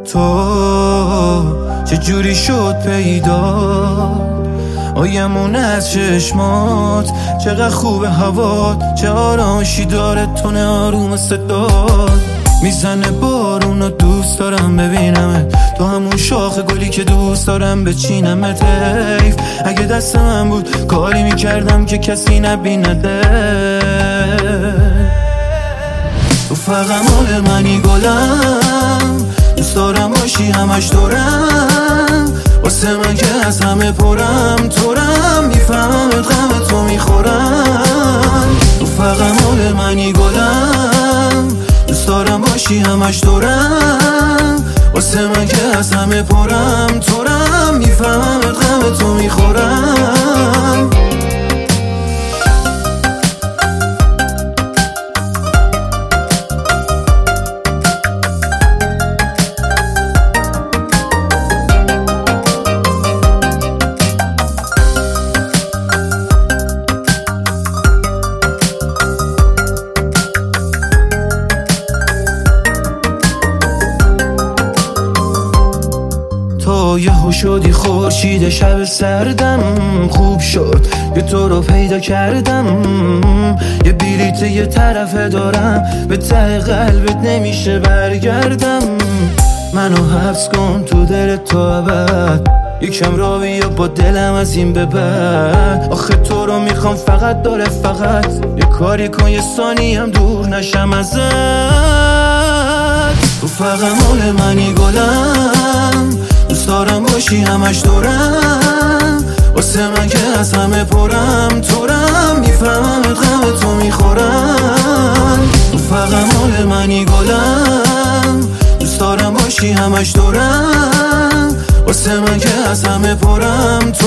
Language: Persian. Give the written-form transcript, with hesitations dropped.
تو چجوری شد پیدا آیمون از چشمات، چقدر خوبه هوات، چه آرامشی داره تونه آروم صدات. میزنه بارون و دوست دارم ببینمت، تو همون شاخ گلی که دوست دارم بچینمت. حیف اگه دست من بود کاری میکردم که کسی نبینده. تو فقط مال منی گلم، دوست دارم باشی همش دورم، واسه من که از همه پرم تورم، میفهمم غم تو میخورم. تو فقط مال منی گلم، دوست دارم باشی همش دورم، واسه من که از همه پرم تورم، میفهمم غم تو میخورم. تو یهو شدی خورشید شب سردم، خوب شد که تو رو پیدا کردم. یه بلیت یه طرفه دارم، به ته قلبت نمیشه برگردم. منو حبس کن تو دلت تا ابد، یکم را بیا با دلم از این به بعد. آخه تو رو میخوام فقط داره فقط، یه کاری کن یه ثانی هم دور نشم ازت. تو فقط مال منی گلم، دوست دارم باشی همش دورم، واسه من که از همه پرم تورم، میفهمم غم تو میخورم. تو فقط مال منی گلم، دوست دارم باشی همش دورم، واسه من که از همه پرم